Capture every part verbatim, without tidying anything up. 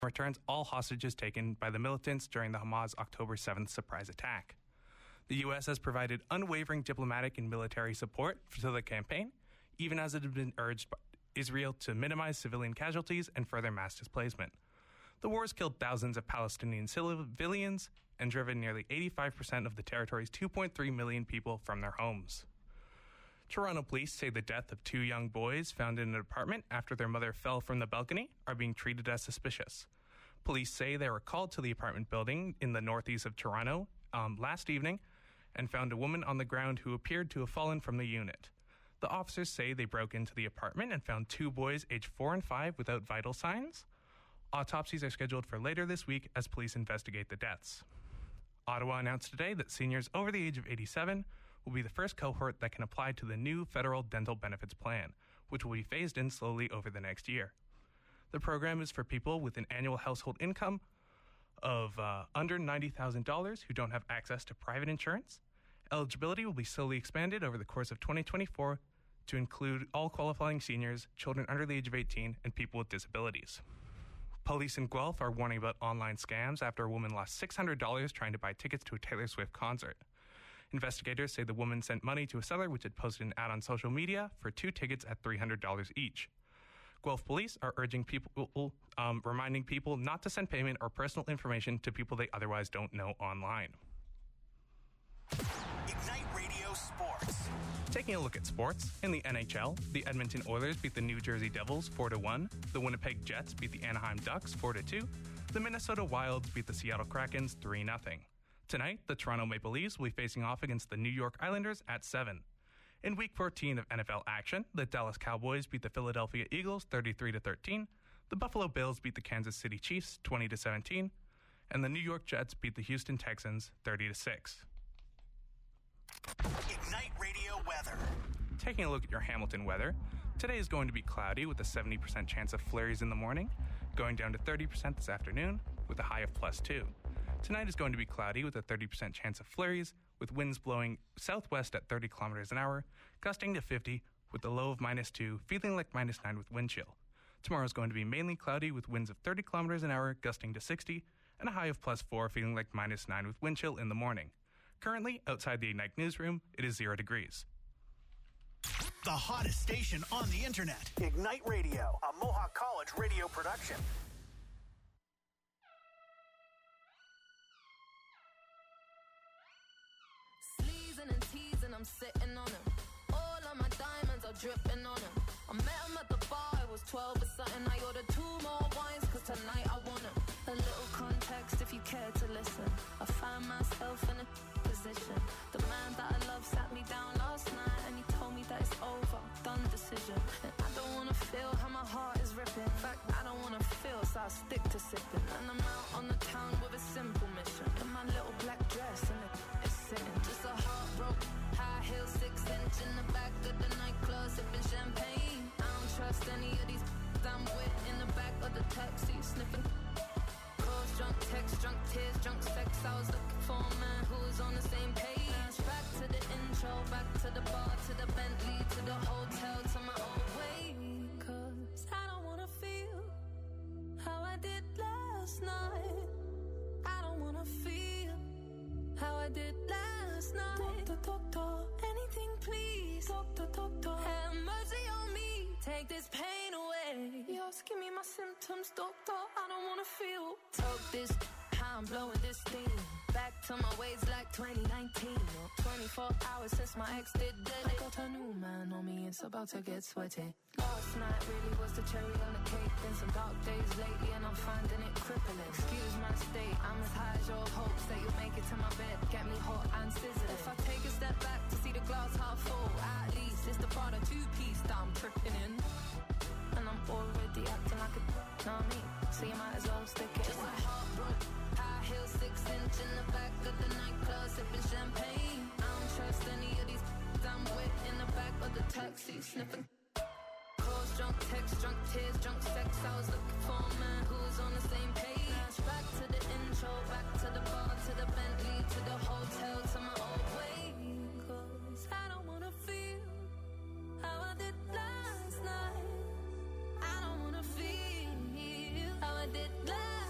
returns all hostages taken by the militants during the Hamas October seventh surprise attack. The U S has provided unwavering diplomatic and military support to the campaign, even as it has been urged by Israel to minimize civilian casualties and further mass displacement. The war has killed thousands of Palestinian civilians and driven nearly eighty-five percent of the territory's two point three million people from their homes. Toronto police say the death of two young boys found in an apartment after their mother fell from the balcony are being treated as suspicious. Police say they were called to the apartment building in the northeast of Toronto um, last evening and found a woman on the ground who appeared to have fallen from the unit. The officers say they broke into the apartment and found two boys aged four and five without vital signs. Autopsies are scheduled for later this week as police investigate the deaths. Ottawa announced today that seniors over the age of eighty-seven will be the first cohort that can apply to the new federal dental benefits plan, which will be phased in slowly over the next year. The program is for people with an annual household income of uh, under ninety thousand dollars who don't have access to private insurance. Eligibility will be slowly expanded over the course of twenty twenty-four to include all qualifying seniors, children under the age of eighteen, and people with disabilities. Police in Guelph are warning about online scams after a woman lost six hundred dollars trying to buy tickets to a Taylor Swift concert. Investigators say the woman sent money to a seller which had posted an ad on social media for two tickets at three hundred dollars each. Guelph police are urging people, um, reminding people not to send payment or personal information to people they otherwise don't know online. Ignite Radio Sports. Taking a look at sports, in the N H L, the Edmonton Oilers beat the New Jersey Devils four to one, the Winnipeg Jets beat the Anaheim Ducks four to two, the Minnesota Wilds beat the Seattle Krakens three nothing. Tonight, the Toronto Maple Leafs will be facing off against the New York Islanders at seven. In Week fourteen of N F L action, the Dallas Cowboys beat the Philadelphia Eagles thirty-three to thirteen, the Buffalo Bills beat the Kansas City Chiefs twenty to seventeen, and the New York Jets beat the Houston Texans thirty to six. Ignite Radio weather. Taking a look at your Hamilton weather, today is going to be cloudy with a seventy percent chance of flurries in the morning, going down to thirty percent this afternoon with a high of plus two. Tonight is going to be cloudy with a thirty percent chance of flurries, with winds blowing southwest at thirty kilometers an hour, gusting to fifty with a low of minus two, feeling like minus nine with wind chill. Tomorrow is going to be mainly cloudy with winds of thirty kilometers an hour, gusting to sixty, and a high of plus four, feeling like minus nine with wind chill in the morning. Currently, outside the Ignite newsroom, it is zero degrees. The hottest station on the internet. Ignite Radio, a Mohawk College radio production. Sleezing and teasing, I'm sitting on him. All of my diamonds are dripping on him. I met him at the bar, I was twelve or something. I ordered two more wines, cause tonight I want him. A little context if you care to listen. I find myself in a position. The man that I love sat me down last night and he told me that it's over, done decision. And I don't wanna feel how my heart is ripping. In fact, I don't wanna feel, so I stick to sipping. And I'm out on the town with a simple mission. In my little black dress and it's sitting. Just a heartbroken, high heel, six inch in the back of the nightclub, sipping champagne. I don't trust any of these I'm with in the back of the taxi, sniffing. Calls, drunk text, drunk tears, drunk sex. I was looking for a man who was on the same page. Back to the intro, back to the bar, to the Bentley, to the hotel, to my old way. Cause I don't wanna feel how I did last night. I don't wanna feel how I did last night. Doctor, doctor, anything please. Doctor, doctor, have mercy on me. Take this pain away. You're asking me my symptoms, doctor. I don't wanna feel. Talk this, how I'm blowing this steam. Back to my ways like twenty nineteen. twenty-four hours since my ex did dead. I got a new man on me, it's about to get sweaty. Last night really was the cherry on the cake. Been some dark days lately and I'm finding it crippling. Excuse my state, I'm as high as your hopes that you'll make it to my bed. Get me hot and sizzling. If I take a step back to see the glass half full, at least it's the Prada two-piece that I'm tripping in. And I'm already acting like a know what I mean? So you might as well stick it. Just a heartbroken, high heel, six inch in the back of the nightclub, sipping champagne. I don't trust any of these I'm with in the back of the taxi, sniffing. Calls, drunk text, drunk tears, drunk sex. I was looking for a man who was on the same page. Back to the intro, back to the bar, to the Bentley, to the hotel, to my old way. Cause I don't wanna feel how I did last night. I don't wanna feel how I did last night.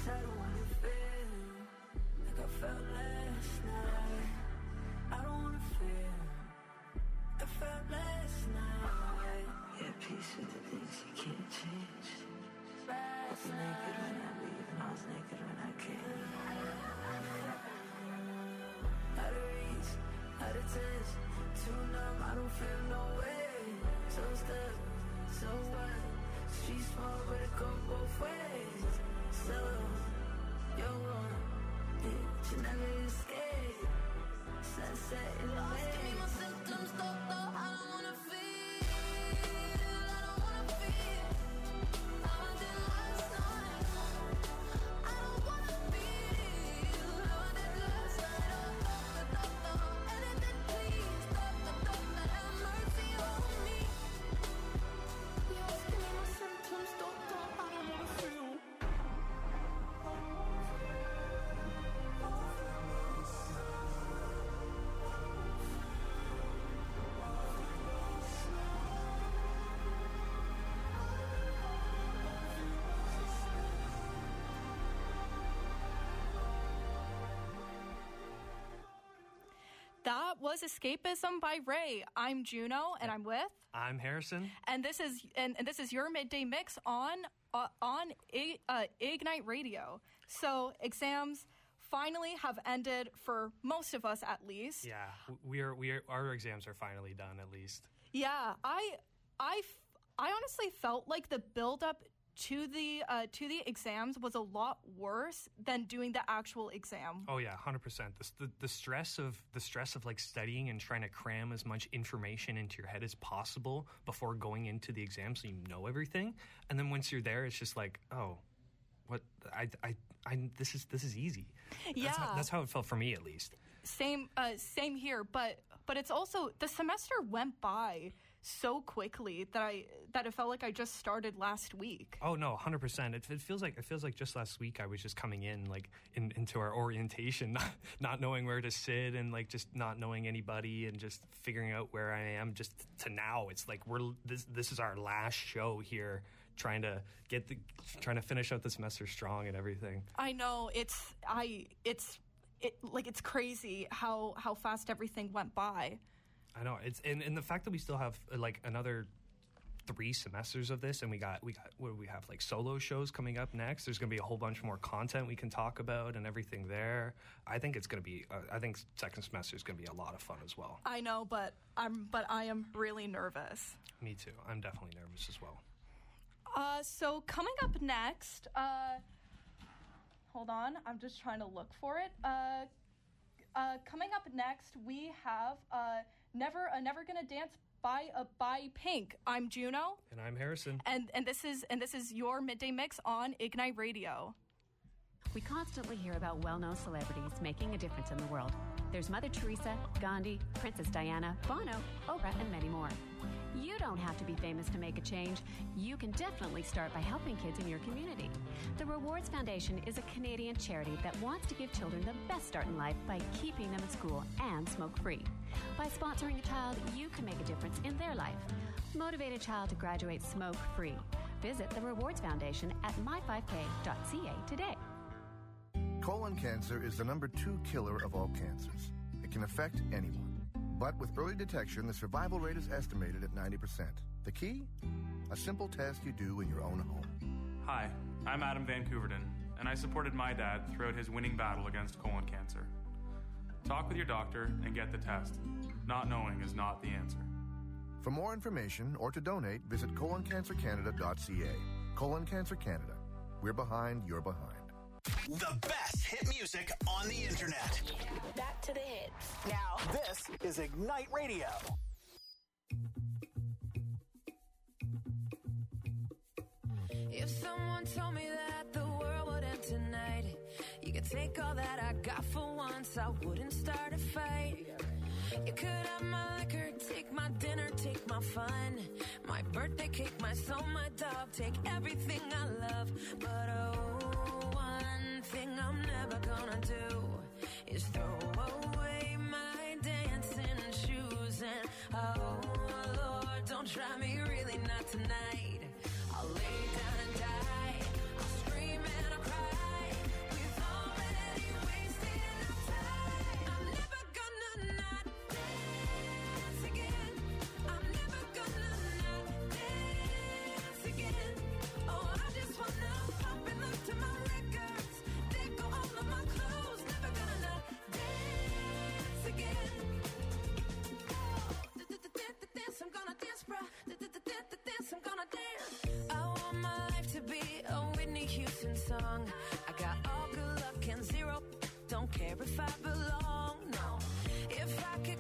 I don't wanna feel like I felt last night. I don't wanna feel I felt last night. Yeah, peace with the things you can't change. I was naked when I leave and I was naked when I came. Out of reach, out of touch, too numb, I don't feel no way. So stuck, so what? Street small, but it go both ways. So, you're one, yeah, you never escape. Sunset in the way. Give me my symptoms, doctor, I don't wanna feel, I don't wanna feel how I did last night. I don't wanna feel how I did last night. Oh, doctor, doctor, anything please, doctor, doctor, have mercy on me. Yes, give me my symptoms, doctor, I don't wanna feel. That was Escapism by Ray. I'm Juno, and I'm with. I'm Harrison. And this is and, and this is your midday mix on uh, on uh, Ignite Radio. So exams finally have ended for most of us, at least. Yeah, we are. We are. Our exams are finally done, at least. Yeah, I I I honestly felt like the build-up to the uh, to the exams was a lot worse than doing the actual exam. Oh yeah, one hundred percent. The, the the stress of the stress of like studying and trying to cram as much information into your head as possible before going into the exam, so you know everything. And then once you're there, it's just like, oh, what I I, I this is this is easy. Yeah, that's how, that's how it felt for me, at least. Same uh, same here, but but it's also the semester went by so quickly that I that it felt like I just started last week. Oh no, one hundred percent. It, it feels like it feels like just last week I was just coming in like in, into our orientation, not, not knowing where to sit and like just not knowing anybody and just figuring out where I am. Just to now, it's like we're this this is our last show here, trying to get the trying to finish out the semester strong and everything. I know it's I it's it like it's crazy how how fast everything went by. I know it's and, and the fact that we still have uh, like another three semesters of this, and we got we got what do we have like solo shows coming up next. There's going to be a whole bunch more content we can talk about and everything there. I think it's going to be. Uh, I think second semester is going to be a lot of fun as well. I know, but I'm but I am really nervous. Me too. I'm definitely nervous as well. Uh, so coming up next, uh, hold on, I'm just trying to look for it. Uh, uh, coming up next, we have uh. Never, uh, never gonna dance by uh, by Pink. I'm Juno, and I'm Harrison, and and this is and this is your midday mix on Ignite Radio. We constantly hear about well-known celebrities making a difference in the world. There's Mother Teresa, Gandhi, Princess Diana, Bono, Oprah, and many more. You don't have to be famous to make a change. You can definitely start by helping kids in your community. The Rewards Foundation is a Canadian charity that wants to give children the best start in life by keeping them in school and smoke-free. By sponsoring a child, you can make a difference in their life. Motivate a child to graduate smoke-free. Visit the Rewards Foundation at my five k dot c a today. Colon cancer is the number two killer of all cancers. It can affect anyone. But with early detection, the survival rate is estimated at ninety percent. The key? A simple test you do in your own home. Hi, I'm Adam Van Couverden, and I supported my dad throughout his winning battle against colon cancer. Talk with your doctor and get the test. Not knowing is not the answer. For more information or to donate, visit colon cancer canada dot c a. Colon Cancer Canada. We're behind, you're behind. The best hit music on the internet. Back to the hits. Now, this is Ignite Radio. If someone told me that the world would end tonight, you could take all that I got for once, I wouldn't start a fight. You could have my liquor, take my dinner, take my fun, my birthday cake, my soul, my dog, take everything I love. But oh, one thing I'm never gonna do is throw away my dancing shoes. And oh Lord, don't try me, really not tonight. I'll lay down and die, I'll scream and I'll cry,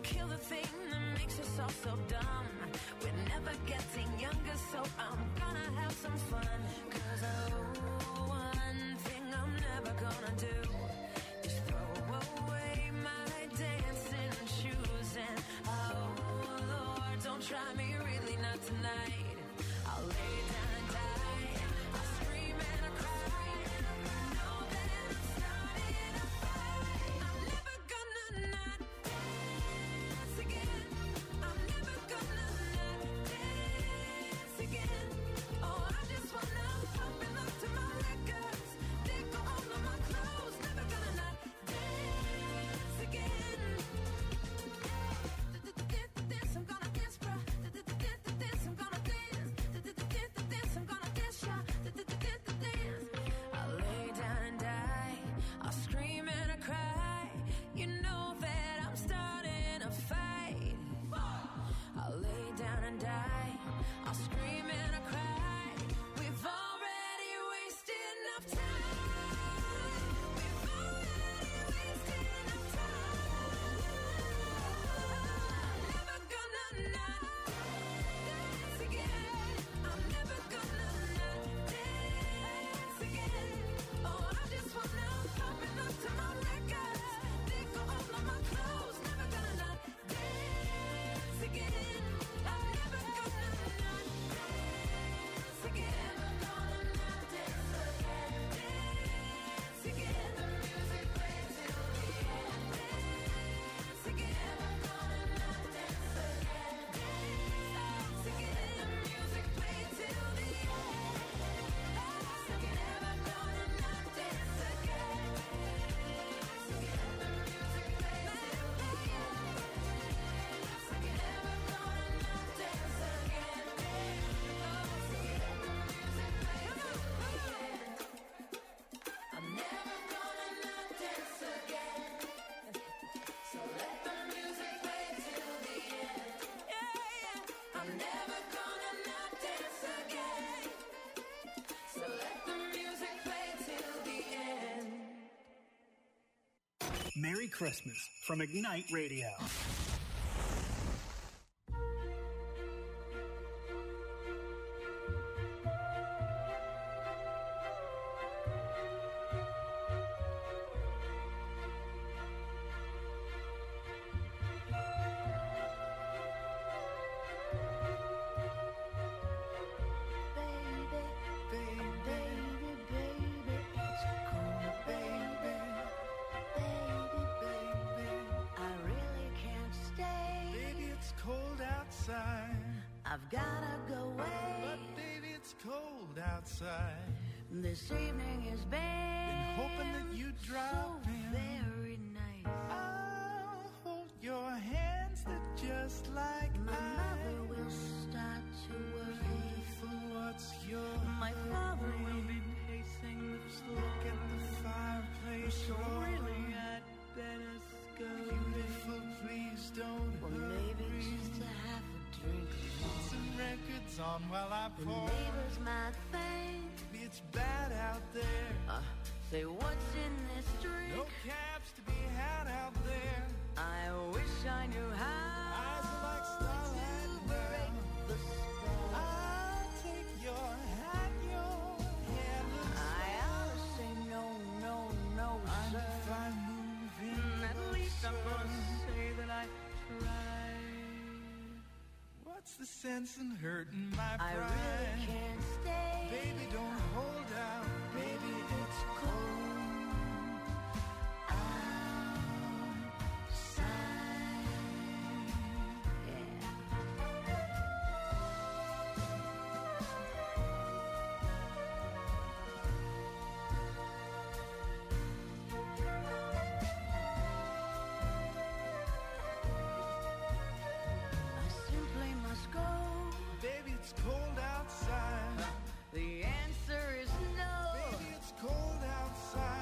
kill the thing that makes us all so dumb. We're never getting younger, so I'm gonna have some fun. Cause oh, one thing I'm never gonna do is throw away my dancing shoes. And oh Lord, don't try me, really not tonight. I'll lay down and die. I'll scream and I'll cry. Know that I'm starting a fight. I'm never gonna not dance again. I'm never gonna not dance again. Oh, I just wanna pump and look to my records. They go all on my clothes. Never gonna not dance again. Dance, I'm gonna dance, bro. Dance, I'm gonna dance. Dance, I'm gonna dance, yeah. Dance. I'll lay down and die. I'll scream and I cry. You know that I'm starting a fight. I'll lay down and die. I'll scream and I cry. We've already wasted enough time. We've already wasted enough time. I'm never gonna not dance again. I'm never gonna not dance again. Oh, I just wanna pump and look to my records. They go all on my clothes. Never gonna not dance again. I'm never gonna not dance again. I'm gonna not dance again. Dance again. The music plays till the end. Dance again. I'm gonna not dance again. Dance again. The music plays till the end. Dance again. I'm gonna not dance again. Dance again. The music plays till the end. Dance again. I'm gonna not dance again. Dance again. The music plays till the end. I'm never gonna not dance again. So let the music play till the end. Yeah, yeah. I'm never gonna not dance again. So let the music play till the end. Merry Christmas from Ignite Radio. I've gotta go away. But baby, it's cold outside. This evening has been, Been hoping that you'd drop so in. very nice. I'll hold your hands, they're just like My ice. mother will start to worry. Beautiful, what's your My father hurry? will be pacing the floor. Look at the fireplace. So roaring. really, I'd better go. Beautiful, please don't Or hurry. maybe just to have a drink. Put some records on while I The pour. neighbors might think, Maybe it's bad out there. uh, say what's in this drink? No cabs to be had out there. I wish I knew how. Eyes are like starlight to break now. the spell. I'll take your hat, your hair looks I ought to say no, no, no, fine sir. if I move in Mm, At least I'm closer. gonna say that I tried. What's the sense in hurting my I pride? really can't stay. Baby, don't hold out. Baby, it's cold outside. Yeah. I simply must go. Baby, it's cold outside. The answer is no. Baby, it's cold outside.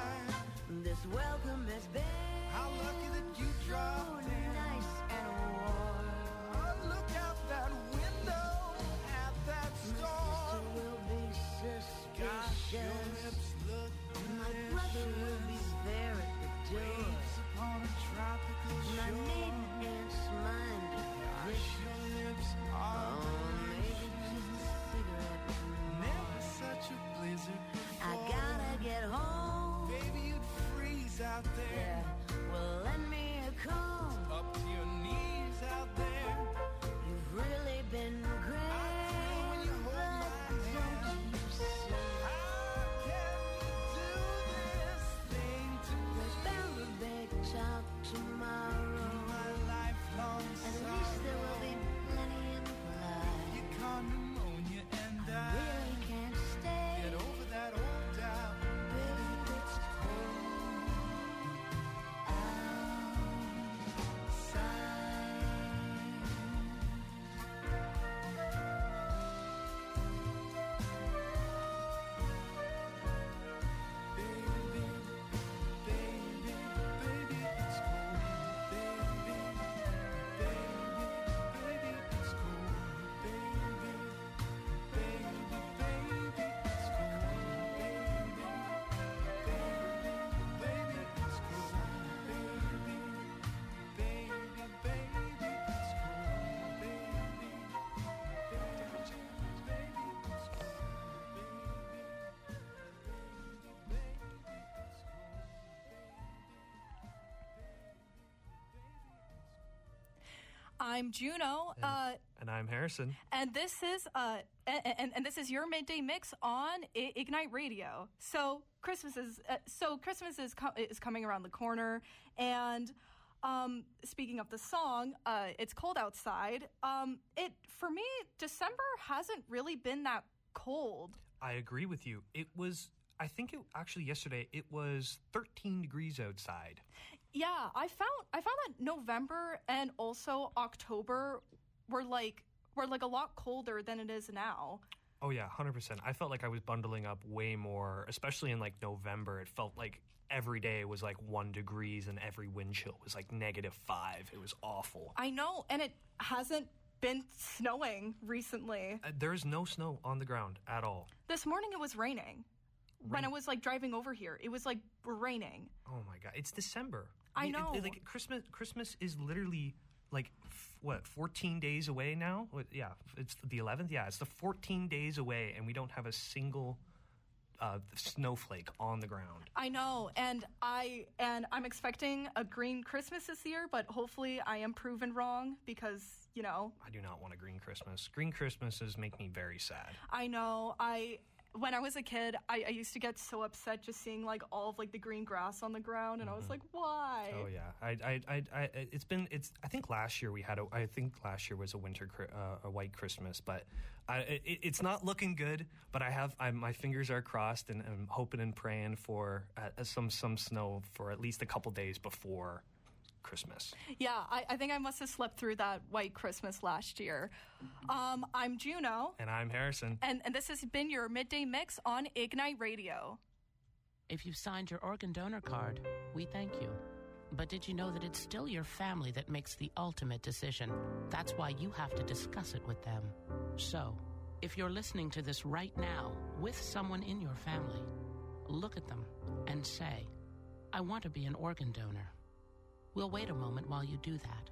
I'm Juno. Uh, And I'm Harrison. and this is uh, and, and, and this is your midday mix on I- Ignite Radio. So Christmas is uh, so Christmas is co- is coming around the corner, and um, speaking of the song, uh, it's cold outside. Um, it for me, December hasn't really been that cold. I agree with you. It was, I think it actually yesterday, it was thirteen degrees outside. Yeah, I found I found that November and also October were like were like a lot colder than it is now. Oh yeah, one hundred percent. I felt like I was bundling up way more, especially in like November. It felt like every day was like one degrees and every wind chill was like negative five. It was awful. I know, and it hasn't been snowing recently. Uh, there's no snow on the ground at all. This morning it was raining. When I was like driving over here, it was like raining. Oh my god, it's December. I It- know. it- like Christmas, Christmas is literally like f- what fourteen days away now. What, yeah, it's the eleventh. Yeah, it's the fourteen days away, and we don't have a single uh, snowflake on the ground. I know, and I and I'm expecting a green Christmas this year, but hopefully I am proven wrong because, you know, I do not want a green Christmas. Green Christmases make me very sad. I know I when I was a kid, I, I used to get so upset just seeing like all of like the green grass on the ground, and I was like, why? Oh yeah, I, I, I, I, it's been, it's. I think last year we had a. I think last year was a winter, cri- uh, a white Christmas, but I, it, it's not looking good. But I have, I, my fingers are crossed, and I'm hoping and praying for uh, some some snow for at least a couple days before Christmas. Yeah, I, I think I must have slept through that white Christmas last year. Um, I'm Juno. And I'm Harrison. And, and this has been your midday mix on Ignite Radio. If you've signed your organ donor card, we thank you. But did you know that it's still your family that makes the ultimate decision? That's why you have to discuss it with them. So, if you're listening to this right now with someone in your family, look at them and say, I want to be an organ donor. We'll wait a moment while you do that.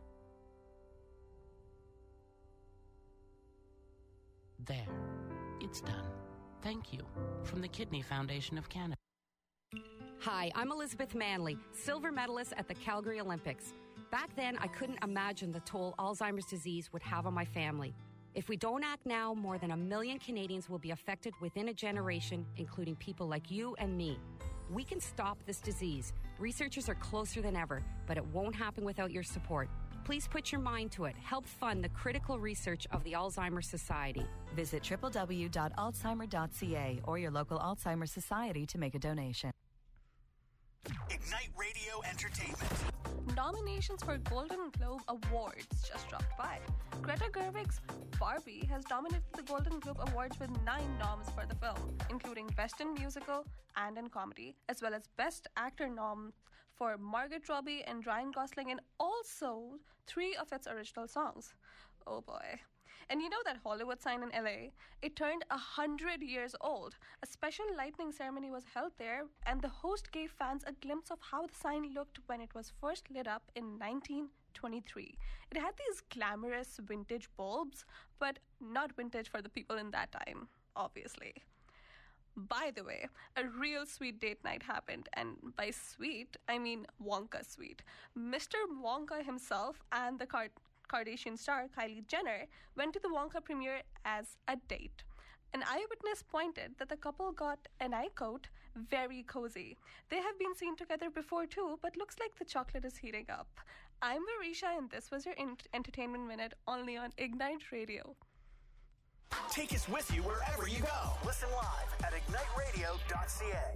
There. It's done. Thank you. From the Kidney Foundation of Canada. Hi, I'm Elizabeth Manley, silver medalist at the Calgary Olympics. Back then, I couldn't imagine the toll Alzheimer's disease would have on my family. If we don't act now, more than a million Canadians will be affected within a generation, including people like you and me. We can stop this disease. Researchers are closer than ever, but it won't happen without your support. Please put your mind to it. Help fund the critical research of the Alzheimer's Society. Visit w w w dot alzheimer dot c a or your local Alzheimer's Society to make a donation. Ignite Radio Entertainment. Nominations for Golden Globe Awards just dropped by. Greta Gerwig's Barbie has dominated the Golden Globe Awards with nine noms for the film, including Best in Musical and in Comedy, as well as Best Actor noms for Margot Robbie and Ryan Gosling, and also three of its original songs. Oh boy. And you know that Hollywood sign in L A? It turned one hundred years old. A special lighting ceremony was held there, and the host gave fans a glimpse of how the sign looked when it was first lit up in nineteen twenty-three. It had these glamorous vintage bulbs, but not vintage for the people in that time, obviously. By the way, a real sweet date night happened, and by sweet, I mean Wonka sweet. Mister Wonka himself and the card Kardashian star Kylie Jenner went to the Wonka premiere as a date. An eyewitness pointed that the couple got, and I quote, very cozy. They have been seen together before too, but looks like the chocolate is heating up. I'm Marisha, and this was your in- Entertainment Minute only on Ignite Radio. Take us with you wherever you go. Listen live at ignite radio dot c a.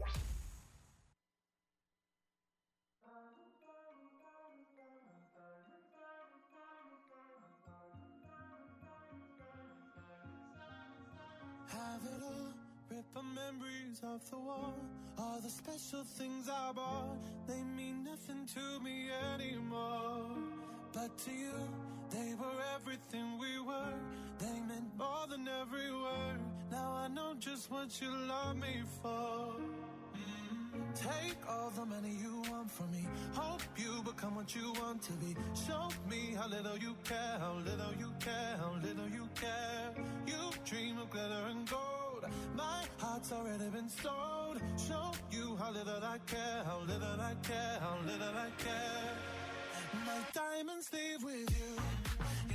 Have it all, rip the memories off the wall. All the special things I bought, they mean nothing to me anymore. But to you, they were everything we were. They meant more than every word. Now I know just what you love me for. Mm. Take all the money you want from me. Hope you become what you want to be. Show me how little you care, how little you care, how little you care. You dream of glitter and gold. My heart's already been sold. Show you how little I care, how little I care, how little I care. My diamonds leave with you.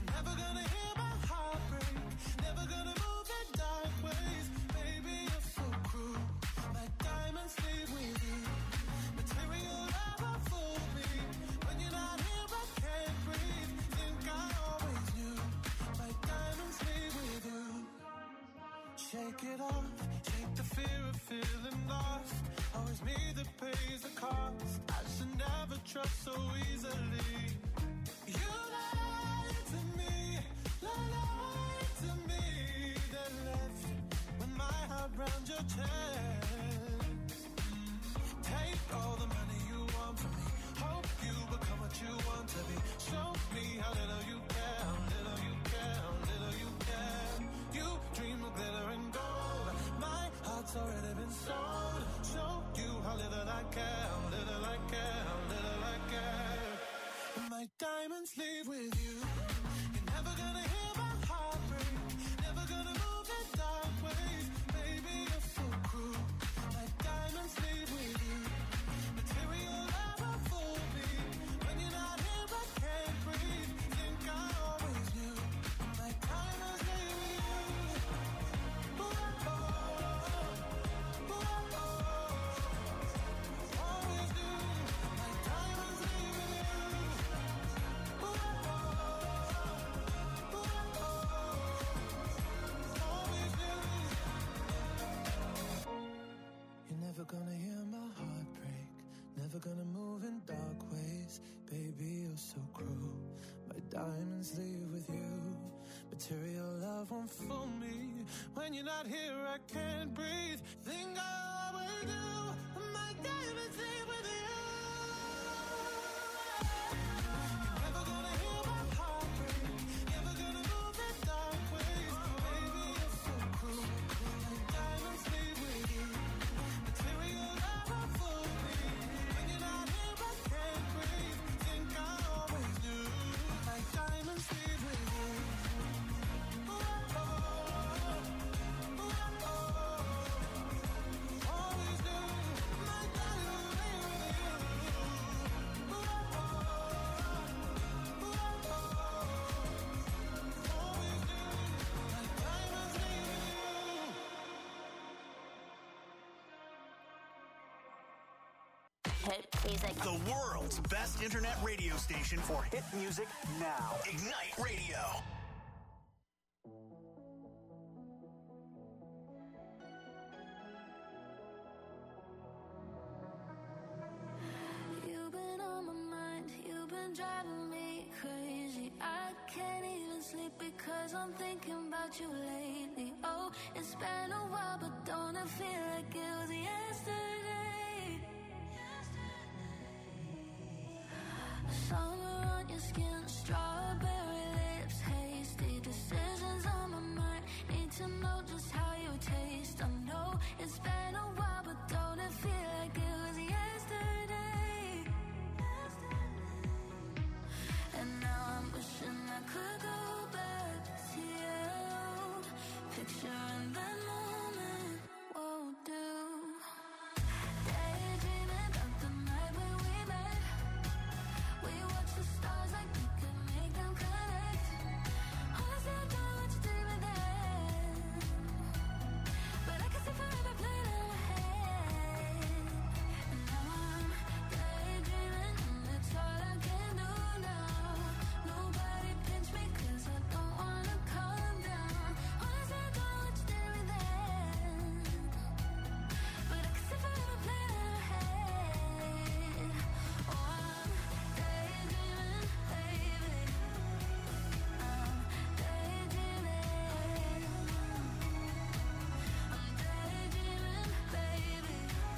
shake it off, shake the fear of feeling lost. Always me that pays the cost. I should never trust so easily. You lied to me, lied to me. Then left with my heart round your chest. Take all the money you want from me. Hope you become what you want to be. Show me how little you care, how little you care, how little you care. You dream of glitter and gold. My heart's already been sold. Show you how little I care, how little I care, how little I care. And my diamonds leave with you. You're never gonna hear my heart break. Never gonna move in dark ways. Baby, you're so cruel. My diamonds leave with you. Material never fool me. When you're not here, I can't breathe. Think I always knew. My diamonds leave with you. Ooh, oh, oh, ooh, oh, oh. Always knew. My diamonds leave with you. Ooh, oh, oh, ooh, oh, oh. Always knew. You're never gonna hear my heart break. Never gonna move in dark ways. Baby, you're so cruel. My diamonds leave with you. Material love won't fool me. When you're not here, I can't breathe. Think I always do. My diamonds leave with you. You're never gonna hear my heart break. Never gonna move in dark ways. Baby, you're so cruel. My diamonds leave with you. Material love won't fool me. When you're not here, I can't breathe. Think I always knew. My diamonds leave with you. Ooh, oh, oh, ooh, oh, oh. Always knew. My diamonds leave with you. Ooh, oh, oh, ooh, oh, oh. Always knew. My diamonds leave with you. Hit music. The world's best internet radio station for hit music now. Ignite Radio. You've been on my mind, you've been driving me crazy. I can't even sleep because I'm thinking about you lately. Oh, it's been a while, but don't it feel like it was yesterday? Summer on your skin, strawberry lips, hasty decisions on my mind. Need to know just how you taste. I know it's been a while, but don't it feel like it was yesterday? And now I'm wishing I could go back to you. Picturing that moment won't do. Daydreaming about the night when we met. We watched the stars like we could make them connect. Honestly, I don't know what you did with that, but I can see forever playing in my head. And now I'm daydreaming, and it's all I can do now. Nobody pinch me 'cause I don't wanna calm down. Honestly, I don't know what you did with that, but I can see forever playing in my head. Oh, I'm daydreaming, baby. I'm daydreaming. I'm daydreaming, baby.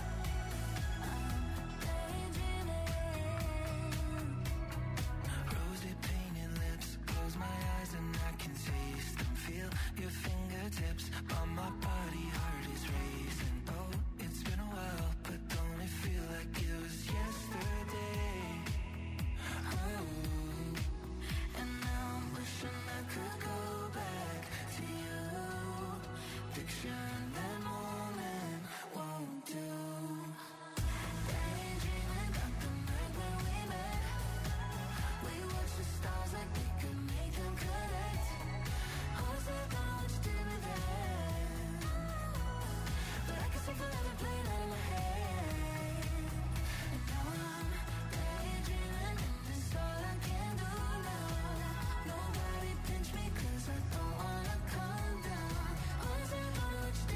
I'm daydreaming. Rosy painted lips, close my eyes and I can taste them. Feel your fingertips on my body, heart is racing. Oh, it's been a while, but don't it feel like it was yesterday? Oh, And now I'm wishing I could go back to you. Picturing that moment won't do. Daydreaming about the night when we met. We watched the stars like we could make them connect. Honestly, I don't know what you did with that, but I can see forever playing out in my head. And now I'm daydreaming, and it's all I can do now. Nobody pinch me 'cause I don't wanna calm down. Honestly, I don't know what you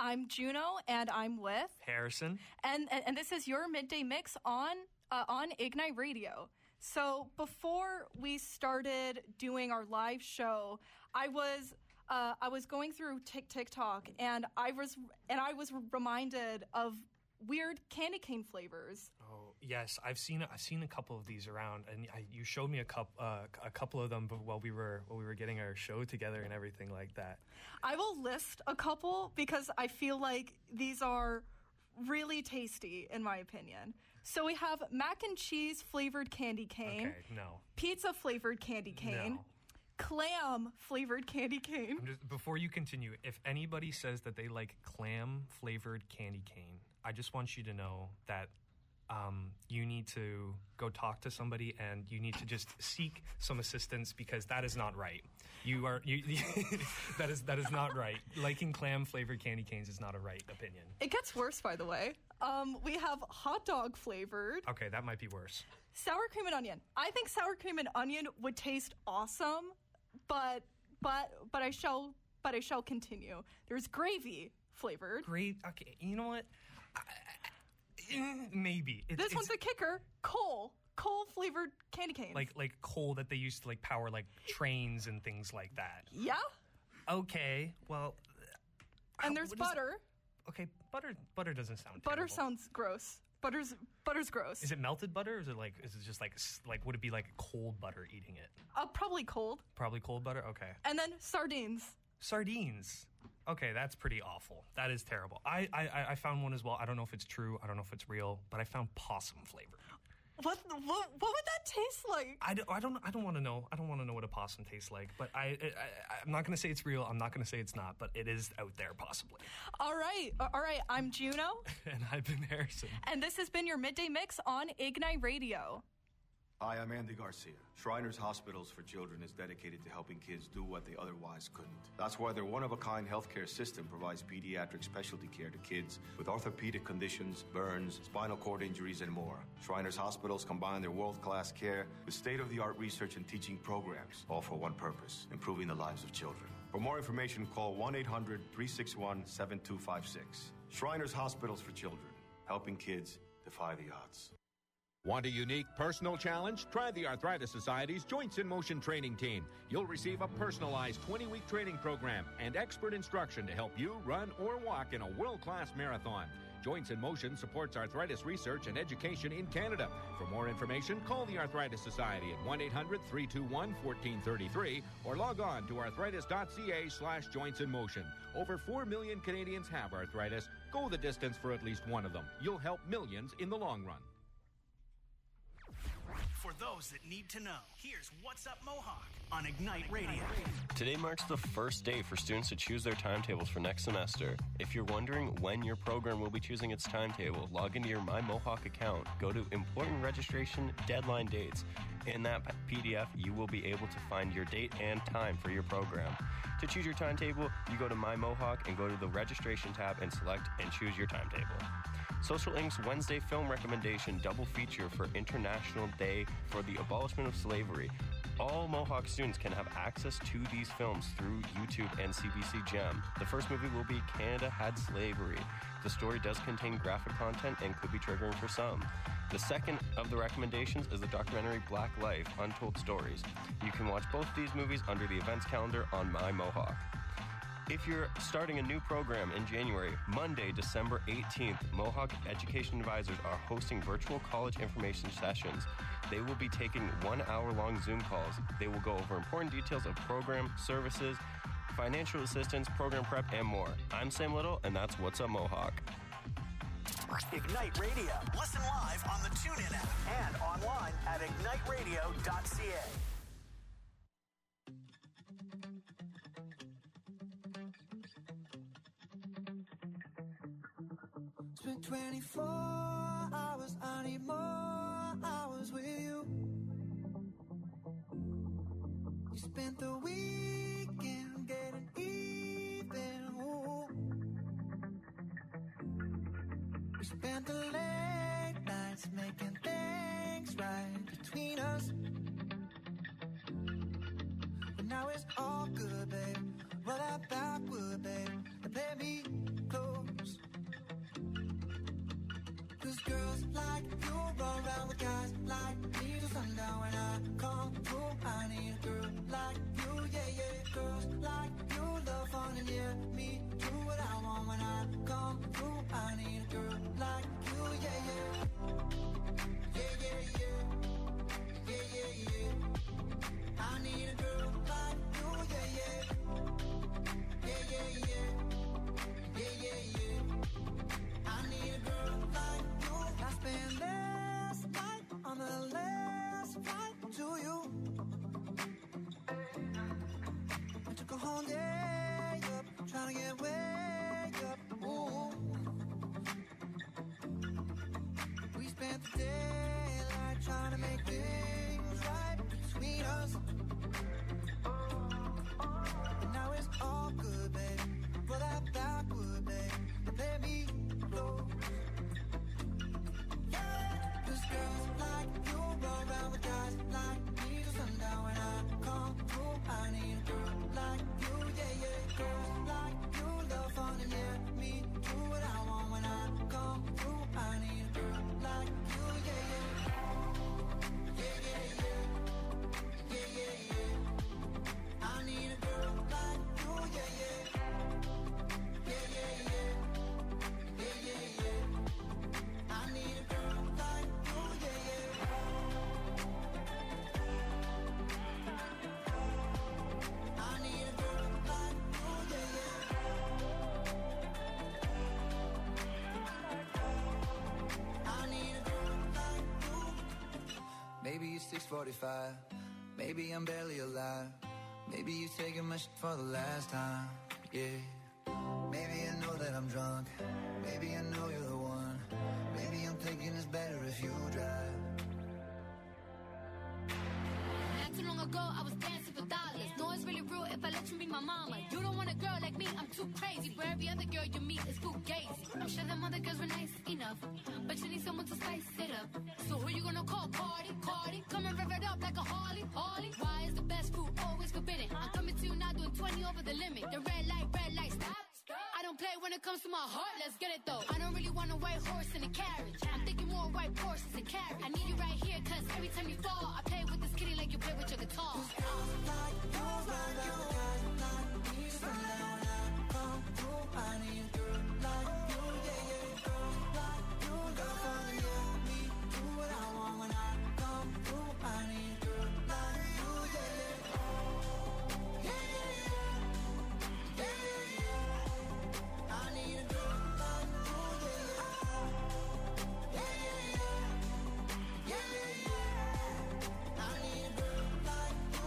I'm Juno, and I'm with Harrison. And and, and this is your midday mix on uh, on Ignite Radio. So before we started doing our live show, I was uh, I was going through Tik TikTok, and I was and I was reminded of weird candy cane flavors. Oh yes, I've seen I've seen a couple of these around, and I, you showed me a couple uh, a couple of them while we were while we were getting our show together and everything like that. I will list a couple because I feel like these are really tasty in my opinion. So we have mac and cheese flavored candy cane. Okay, no. Pizza flavored candy cane. No. Clam flavored candy cane. I'm just, before you continue, if anybody says that they like clam flavored candy cane, I just want you to know that um, you need to go talk to somebody and you need to just seek some assistance because that is not right. You are you that is that is not right. Liking clam flavored candy canes is not a right opinion. It gets worse, by the way. Um, we have hot dog flavored. Okay, that might be worse. Sour cream and onion. I think sour cream and onion would taste awesome, but but but I shall but I shall continue. There's gravy flavored. Great. Okay, you know what? I, I, maybe it, this it's, one's a kicker. Coal. Coal flavored candy canes. Like like coal that they used to like power like trains and things like that. Yeah. Okay. Well. And there's butter. Is, okay, butter butter doesn't sound. Butter terrible. sounds gross. Butter's butter's gross. Is it melted butter, or is it like is it just like like would it be like cold butter eating it? Uh, probably cold. Probably cold butter. Okay. And then sardines. Sardines. Okay, that's pretty awful. That is terrible. I, I I found one as well. I don't know if it's true. I don't know if it's real, but I found possum flavor. What, what what would that taste like? I don't I don't, I don't want to know. I don't want to know what a possum tastes like. But I, I I'm not going to say it's real. I'm not going to say it's not. But it is out there possibly. All right, all right. I'm Juno, and I've been Harrison, and this has been your midday mix on Ignite Radio. Hi, I'm Andy Garcia. Shriners Hospitals for Children is dedicated to helping kids do what they otherwise couldn't. That's why their one-of-a-kind healthcare system provides pediatric specialty care to kids with orthopedic conditions, burns, spinal cord injuries, and more. Shriners Hospitals combine their world-class care with state-of-the-art research and teaching programs, all for one purpose, improving the lives of children. For more information, call one eight hundred, three six one, seven two five six. Shriners Hospitals for Children, helping kids defy the odds. Want a unique personal challenge? Try the Arthritis Society's Joints in Motion training team. You'll receive a personalized twenty-week training program and expert instruction to help you run or walk in a world-class marathon. Joints in Motion supports arthritis research and education in Canada. For more information, call the Arthritis Society at one eight hundred, three two one, one four three three or log on to arthritis.ca slash joints in motion. Over four million Canadians have arthritis. Go the distance for at least one of them. You'll help millions in the long run. For those that need to know, here's What's Up Mohawk on Ignite Radio. Today marks the first day for students to choose their timetables for next semester. If you're wondering when your program will be choosing its timetable, log into your My Mohawk account, go to Important Registration Deadline Dates. In that P D F, you will be able to find your date and time for your program. To choose your timetable, you go to My Mohawk and go to the Registration tab and select and choose your timetable. Social Incorporated's Wednesday film recommendation double feature for International Day for the Abolishment of Slavery. All Mohawk students can have access to these films through YouTube and C B C Gem. The first movie will be Canada Had Slavery. The story does contain graphic content and could be triggering for some. The second of the recommendations is the documentary Black Life, Untold Stories. You can watch both these movies under the events calendar on My Mohawk. If you're starting a new program in January, Monday, December eighteenth, Mohawk Education Advisors are hosting virtual college information sessions. They will be taking one-hour-long Zoom calls. They will go over important details of program, services, financial assistance, program prep, and more. I'm Sam Little, and that's What's Up Mohawk. Ignite Radio. Listen live on the TuneIn app and online at ignite radio dot c a. Spent twenty-four hours, I need more hours with you. You spent the weekend getting even. Ooh. We spent the late nights making things right between us. But now it's all good, babe. Roll that backward, babe, and play me close. us. And now it's all good, baby. Roll that backward, baby. And let me close. Yeah, 'cause girls like you roll around with guys like me till sundown. When I come through, I need a girl like you, yeah, yeah. Girls like you love fun and yeah, me do what I want. When I come through, I need a girl like you, yeah, yeah. Yeah, yeah, yeah. Yeah, yeah, yeah. I need a girl like you, yeah, yeah. Yeah, yeah, yeah. Yeah, yeah, yeah. I need a girl like you, yeah, yeah. I need a girl like you, yeah, yeah. I need a girl like you. Maybe it's six forty-five. Maybe I'm barely alive. Maybe you taking my shit for the last time. Yeah. Maybe I know that I'm drunk. Maybe I know you're the one. Maybe I'm thinking it's better if you drive. Not too long ago, I was dancing for dollars. No, it's really real if I let you be my mama. You don't want a girl like me, I'm too crazy. Where every other girl you meet is fugazi. I'm sure them other girls were nice enough, but you need someone to spice it up. So who you gonna call? Cardi, Cardi. Come and rev it up like a Harley, Harley. Why is the best food always forbidden? I'm coming to you now doing twenty over the limit. The red light, red light, stop. I don't play when it comes to my heart, let's get it though. I don't really want a white horse in a carriage. I'm thinking more white horses and carriage. I need you right here, cause every time you fall, I play with this kitty like you play with your guitar. Like you, like you, like me, so now when I come through, I need a girl like you, yeah, yeah. Girls like you, love fun, yeah, me do what I want when I come through. I need a girl like you, yeah, yeah. Yeah, yeah, yeah. Yeah, yeah, yeah. I need a girl like you, yeah, yeah. Yeah, yeah, yeah. Yeah, yeah, yeah. I need a girl like you.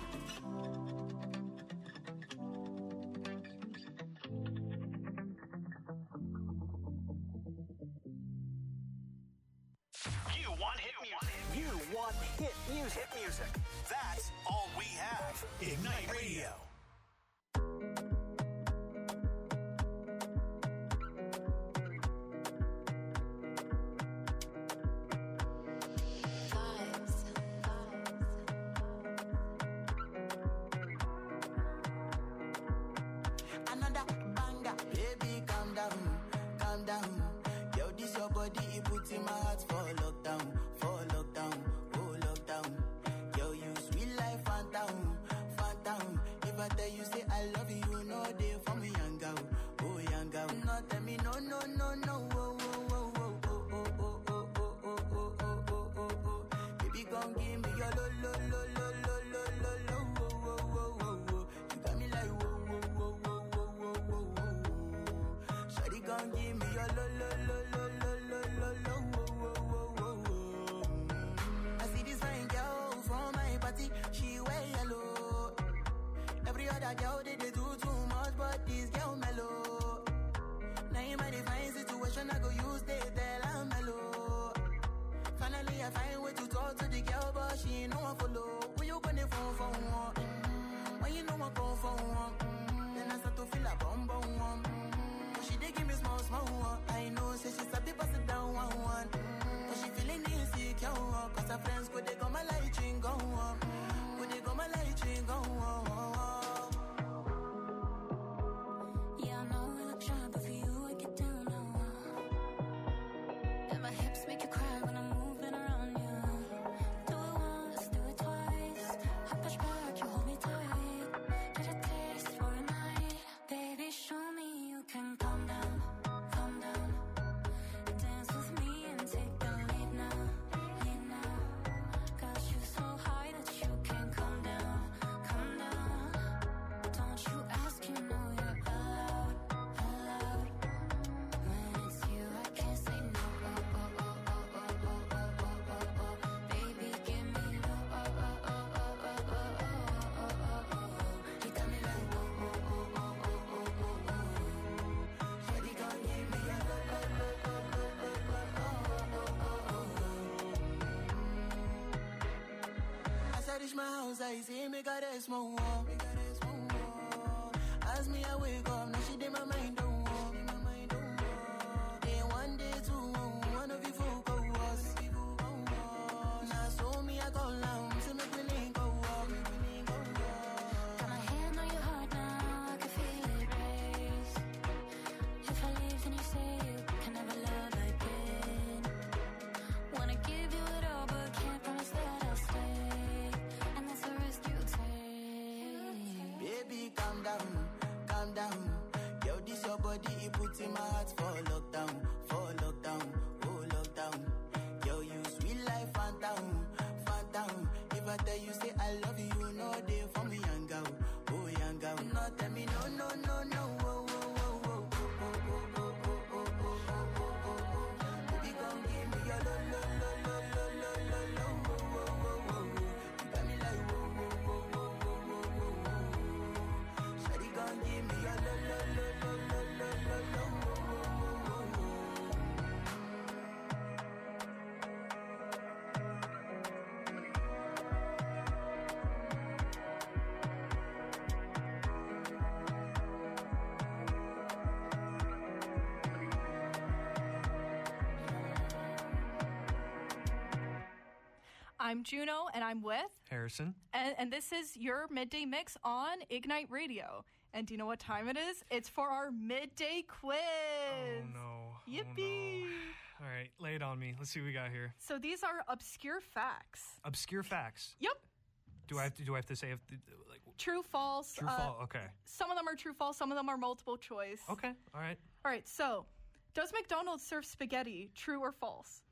You want hit music. You want hit music. Hit music. That's all we have. Ignite Radio. Another banger, baby, calm down, calm down. Yo, this your body, it puts in my heart for lockdown, for lockdown, oh lockdown. Yo, you sweet life, phantom, phantom. If I tell you say I love you, no day for me, young girl, oh young girl. No tell me no, no, no, no, oh, oh, oh, oh, oh, oh, oh, oh, oh, oh, oh, oh, oh, oh, oh. Baby, gon' give me your lo, lo, lo, lo, lo, lo, lo, lo, oh, oh, oh, oh, oh. You got me like whoa, whoa, whoa, whoa, whoa, whoa, whoa, whoa. Shawty gon' give me your lo, lo, lo, lo, lo, lo, lo, lo, whoa, whoa, whoa, whoa, whoa. I see this fine girl from my party, she wear yellow. Every other girl they, they do too much, but this girl mellow. Now in my divine situation, I go use they tell I'm mellow. Finally, I find way to talk to the girl, but she ain't no one follow. Who you gonna phone for one? Mm-hmm. When you know I go for one, mm-hmm. Then I start to feel a bum bum one. Mm-hmm. But she dey give me small small one. I know, say she's a bit pass it down one one. Mm-hmm. But she feeling insecure, cause her friends go they go my light ring go on. Go they go my light ring go on. Yeah, I know we look shy, but for you I get down low. And my hips make you cry when I'm moving around you. Do it once, do it twice. I push back, you hold me tight. Get a taste for a night. Baby, show me you can calm down, calm down. Dance with me and take the lead now, lead reach my house, I see me got a small wall. As me, I wake up, now she did my mind don't walk. Then one day, two, one of you folk go was. Now so me, I go long, so me we link go walk. Got my hand on your heart now, I can feel it race. If I leave, then you say you can never love again. Wanna give you it all, but can't promise that I'll stay. And that's the risk you take. Baby, calm down, calm down. Yo, this your body, it puts in my heart for lockdown, for lockdown, oh lockdown. Yo, you sweet life, phantom, phantom. If I tell you, say I love you, you know they for me, young girl, oh young girl. No, tell me, no, no, no, no, oh, oh, oh, oh, oh, oh, oh, oh, oh, oh, oh, oh, oh. Baby, come give me your lo, lo, lo, lo, lo, lo, lo, lo, oh, oh, oh, oh. You got me like, oh, oh, oh, oh, oh, oh, oh, oh. Shawty, come give me your lo, lo, lo, lo, lo, lo, lo, lo, oh, oh, oh, oh, oh. I'm Juno, and I'm with Harrison. And, and this is your midday mix on Ignite Radio. And do you know what time it is? It's for our midday quiz. Oh, no. Yippee. Oh, no. All right, lay it on me. Let's see what we got here. So these are obscure facts. Obscure facts. Yep. Do I have to? Do I have to say if, like True, false. true, uh, false? Okay. Some of them are true, false. Some of them are multiple choice. Okay. All right. All right. So, does McDonald's serve spaghetti? True or false?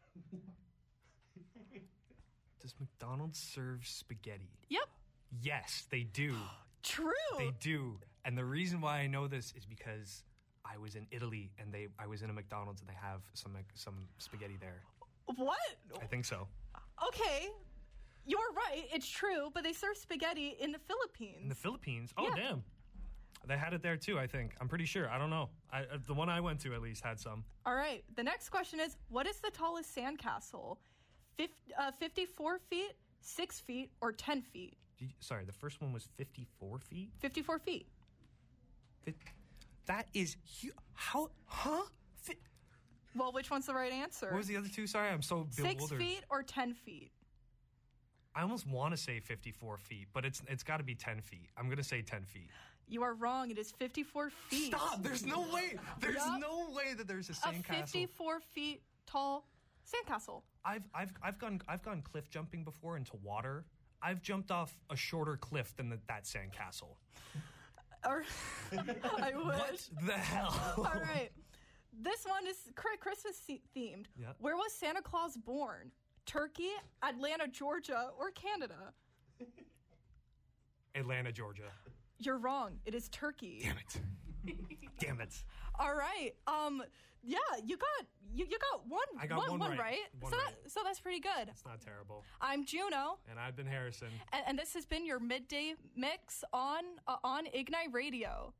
Does McDonald's serve spaghetti? Yep. Yes, they do. True. They do. And the reason why I know this is because I was in Italy and they I was in a McDonald's and they have some some spaghetti there. What? I think so. Okay. You're right. It's true, but they serve spaghetti in the Philippines. In the Philippines? Oh, Yeah. damn. They had it there too, I think. I'm pretty sure. I don't know. I, uh, the one I went to at least had some. All right. The next question is, what is the tallest sandcastle? Fif- uh, fifty-four feet, six feet, or ten feet? Did you- sorry, the first one was fifty-four feet? fifty-four feet. Fi- that is huge. How? Huh? Fi- Well, which one's the right answer? what was the other two? Sorry, I'm so bewildered. Six feet or ten feet? I almost want to say fifty-four feet, but it's it's got to be ten feet. I'm going to say ten feet. You are wrong. It is fifty-four feet. Stop! There's no way. There's Yup. no way that there's a A sandcastle. fifty-four feet tall sandcastle. I've I've I've gone I've gone cliff jumping before into water. I've jumped off a shorter cliff than the, that sandcastle. Or, I wish. What the hell? All right. This one is Chri- Christmas the- themed. Yeah. Where was Santa Claus born? Turkey, Atlanta, Georgia, or Canada? Atlanta, Georgia. You're wrong. It is Turkey. Damn it. Damn it. All right. Um. Yeah, you got you, you got one. I got one one right. right. One so right. that so that's pretty good. It's not terrible. I'm Juno, And I've been Harrison. and, and this has been your midday mix on uh, on Ignite Radio.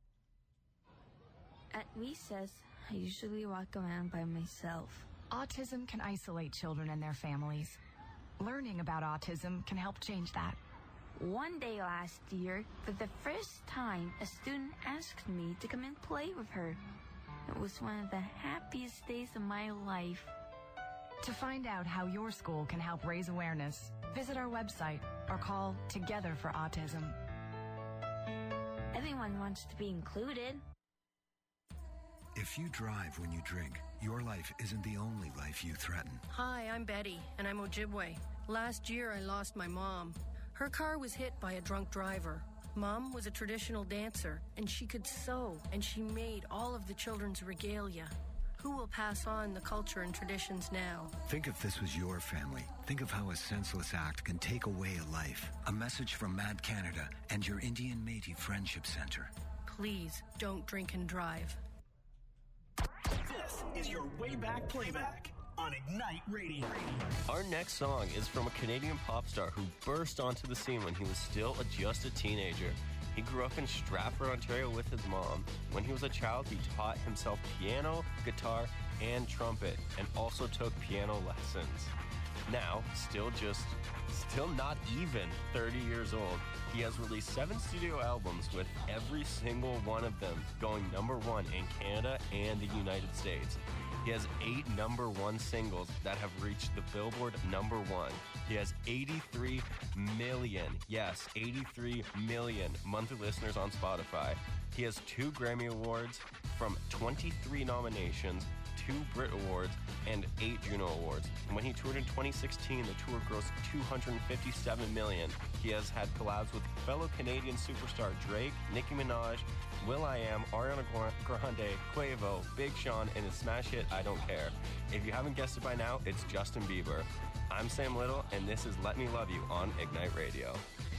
At recess, I usually walk around by myself. Autism can isolate children and their families. Learning about autism can help change that. One day last year, for the first time, a student asked me to come and play with her. It was one of the happiest days of my life. To find out how your school can help raise awareness, visit our website or call Together for Autism. Everyone wants to be included. If you drive when you drink, your life isn't the only life you threaten. Hi, I'm Betty, and I'm Ojibwe. Last year, I lost my mom. Her car was hit by a drunk driver. Mom was a traditional dancer, and she could sew, and she made all of the children's regalia. Who will pass on the culture and traditions now? Think if this was your family. Think of how a senseless act can take away a life. A message from Mad Canada and your Indian Métis Friendship Center. Please don't drink and drive. This is your way back playback on Ignite Radio. Our next song is from a Canadian pop star who burst onto the scene when he was still a, just a teenager. He grew up in Stratford, Ontario with his mom. When he was a child, he taught himself piano, guitar, and trumpet, and also took piano lessons. Now, still just, still not even thirty years old, he has released seven studio albums with every single one of them going number one in Canada and the United States. He has eight number one singles that have reached the Billboard number one. He has eighty-three million, yes, eighty-three million monthly listeners on Spotify. He has two Grammy Awards from twenty-three nominations, two Brit Awards, and eight Juno Awards. And when he toured in twenty sixteen, the tour grossed two hundred fifty-seven million dollars. He has had collabs with fellow Canadian superstar Drake, Nicki Minaj, will.i.am, Ariana Grande, Quavo, Big Sean, and his smash hit, I Don't Care. If you haven't guessed it by now, it's Justin Bieber. I'm Sam Little, and this is Let Me Love You on Ignite Radio.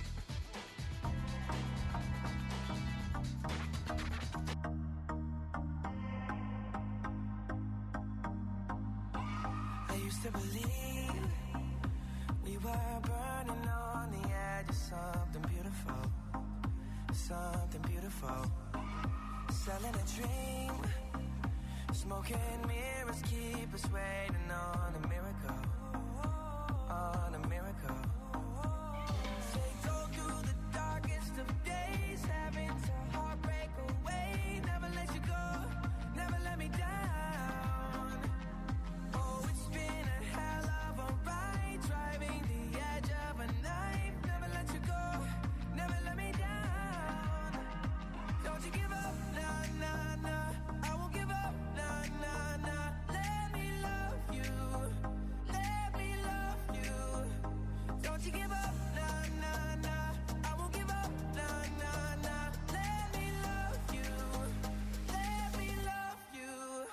I used to believe we were burning on the edge of something beautiful, something beautiful. Selling a dream, smoking mirrors keep us waiting on a miracle, on a miracle. Say go through the darkest of days, having to heartbreak away. Never let you go, never let me down. Oh, it's been a hell of a ride, driving the edge of a knife. Never let you go, never let me down. Don't you give up, nah, nah, nah. I won't give up, nah, nah, nah. Let me love you, let me love you. Don't you give up, nah, nah, nah. I won't give up, nah, nah, nah. Let me love you, let me love you.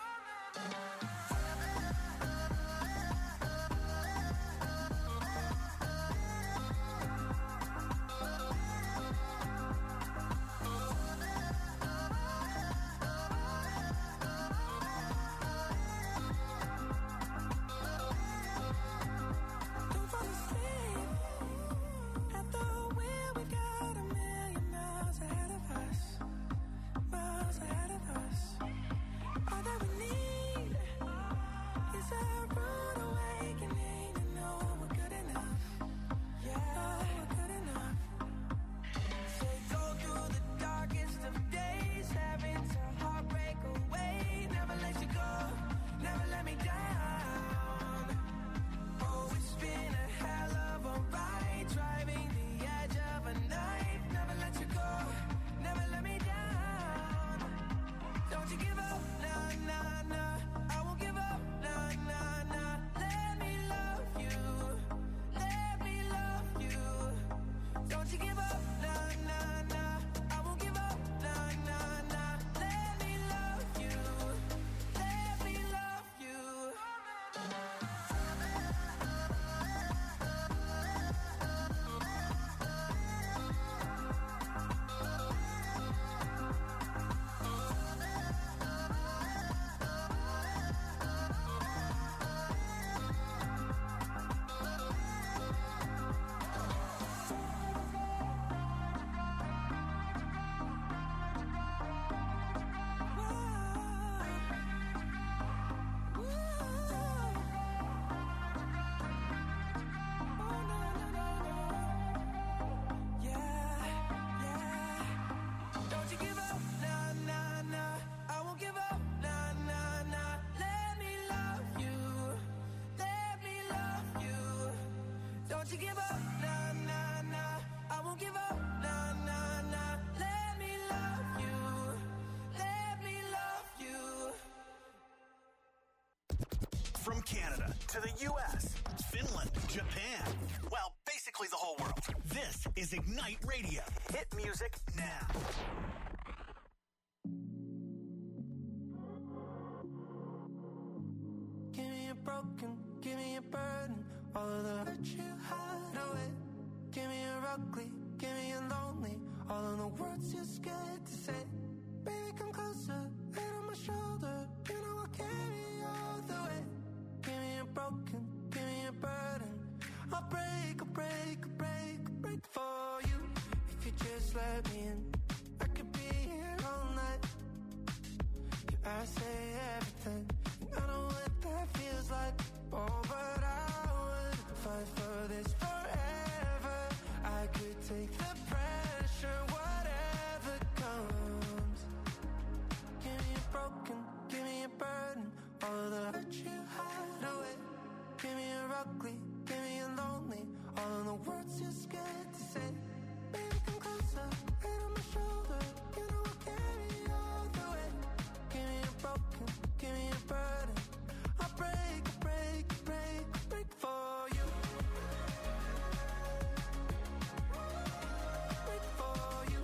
Don't fall asleep at the wheel. We've got a million miles ahead of us, miles ahead of us. All that we need is a rude awakening to know we're good enough. Yeah, we're good enough. Say go through the darkest of days, having to heartbreak away. Never let you go, never let me down. Oh, it's been a hell of a ride, driving the edge of a knife. Never let you go, never let me down. Don't you give up, nah, nah, nah. I won't give up, nah, nah, nah. Let me love you, let me love you. Don't you give up, nah, nah, nah. I won't give up, nah, nah, nah. Let me love you, let me love you. Don't you give up, nah, nah, nah. I won't give up, nah, nah, nah. Let me love you, let me love you. Don't you give up, nah, nah, nah. I won't give up, nah, nah, nah. Let me love you, let me love you. From Canada to the U S, Finland, Japan, well, basically the whole world. This is Ignite Radio. Hit music now. Give me a broken, give me a burden. All of the hurt you hide away. Give me a ugly, give me a lonely. All of the words you're scared to say. Baby, come closer, head on my shoulder. You know I'll carry you all the way. Give me a broken, give me a burden. I'll break, I'll break, I'll break, I'll break for you. If you just let me in, I could be here all night. Yeah, I say everything, and I know what that feels like. Oh, but I would fight for this forever. I could take the pressure, whatever comes. Give me a broken, give me a burden, all the hurt you hide away. Give me a ugly, give me a lonely, all of the words you're scared to say. Baby, come closer, head on my shoulder, you know I'll carry you all the way. Give me a broken, give me a burden, I'll break, break, break, break for you. Break for you.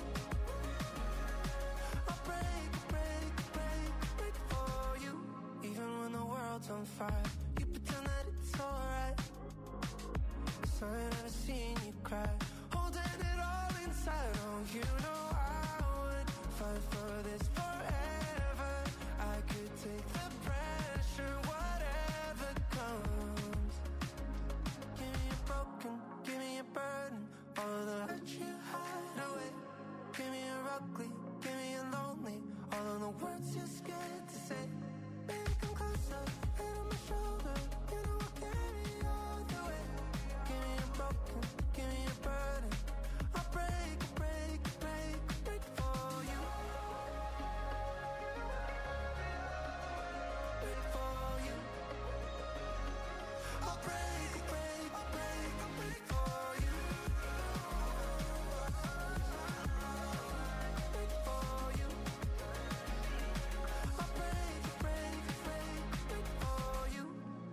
I'll break, break, break, break for you. Even when the world's on fire, you pretend that it's alright. So I never seen you cry, holding it all inside. Oh, you know I would fight for this forever. I could take the pressure, whatever comes. Give me a broken, give me a burden, all the hurt you hide away. Give me a ugly, give me a lonely, all of the words you're scared to say. Baby, come closer, head on my shoulder, you know I'll carry you all the way. Give me a broken, give me a burden, I'll break, break, break, break for you. Break for you. I'll break, break, break, break for you. Break for you. I'll break, break, break, break for you.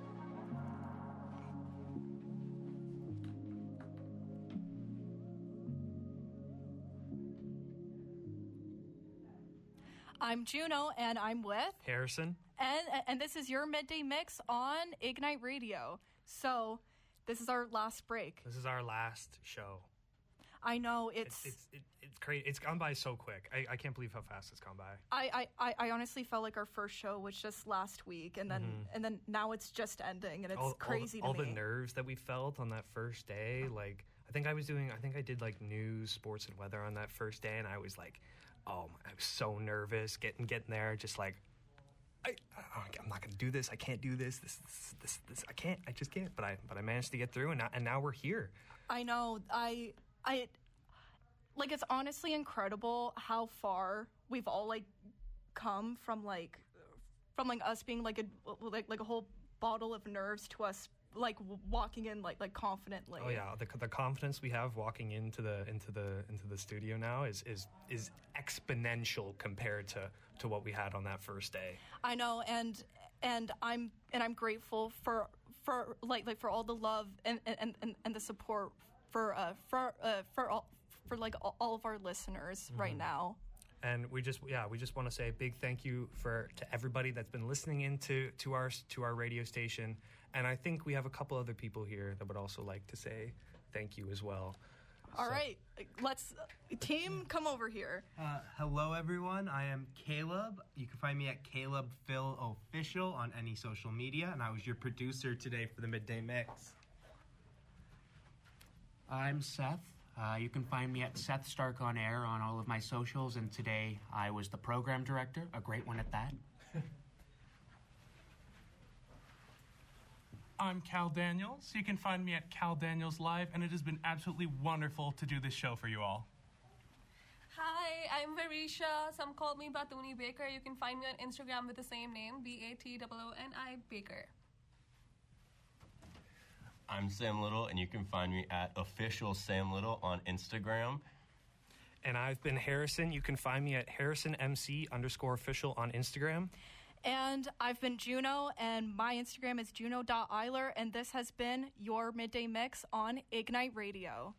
I'm Juno, and I'm with Harrison. and and this is your midday mix on Ignite Radio. So, this is our last break. This is our last show. I know it's. It's it's, it, it's crazy. It's gone by so quick. I, I can't believe how fast it's gone by. I, I, I honestly felt like our first show was just last week, and then Mhm. and then now it's just ending, and it's all, crazy all, the, to all me. the nerves that we felt on that first day. Like I think I was doing. I think I did like news, sports, and weather on that first day, and I was like, oh, I was so nervous getting getting there. Just like, I, I I'm not gonna do this. I can't do this. This this this, this I can't. I just can't. But I but I managed to get through, and now, and now we're here. I know. I I like it's honestly incredible how far we've all like come from like from like us being like a like like a whole bottle of nerves to us like w- walking in like like confidently. Oh yeah, the the confidence we have walking into the into the into the studio now is is is exponential compared to to what we had on that first day. I know, and and I'm and I'm grateful for for like like for all the love and and, and, and the support for uh for uh for all for like all, all of our listeners right Mhm. now. And we just yeah we just want to say a big thank you for to everybody that's been listening into to our to our radio station. And I think we have a couple other people here that would also like to say thank you as well. All So- right, let's team come over here. Uh, hello, everyone. I am Caleb. You can find me at Caleb Phil Official on any social media, and I was your producer today for the Midday Mix. I'm Seth. Uh, you can find me at Seth Stark on Air on all of my socials, and today I was the program director, a great one at that. I'm Cal Daniels. You can find me at Cal Daniels Live, and it has been absolutely wonderful to do this show for you all. Hi, I'm Varisha. Some call me Batuni Baker. You can find me on Instagram with the same name, B A T O O N I Baker. I'm Sam Little, and you can find me at official Sam Little on Instagram. And I've been Harrison. You can find me at HarrisonMC underscore official on Instagram. And I've been Juno, and my Instagram is juno dot eiler, and this has been your Midday Mix on Ignite Radio.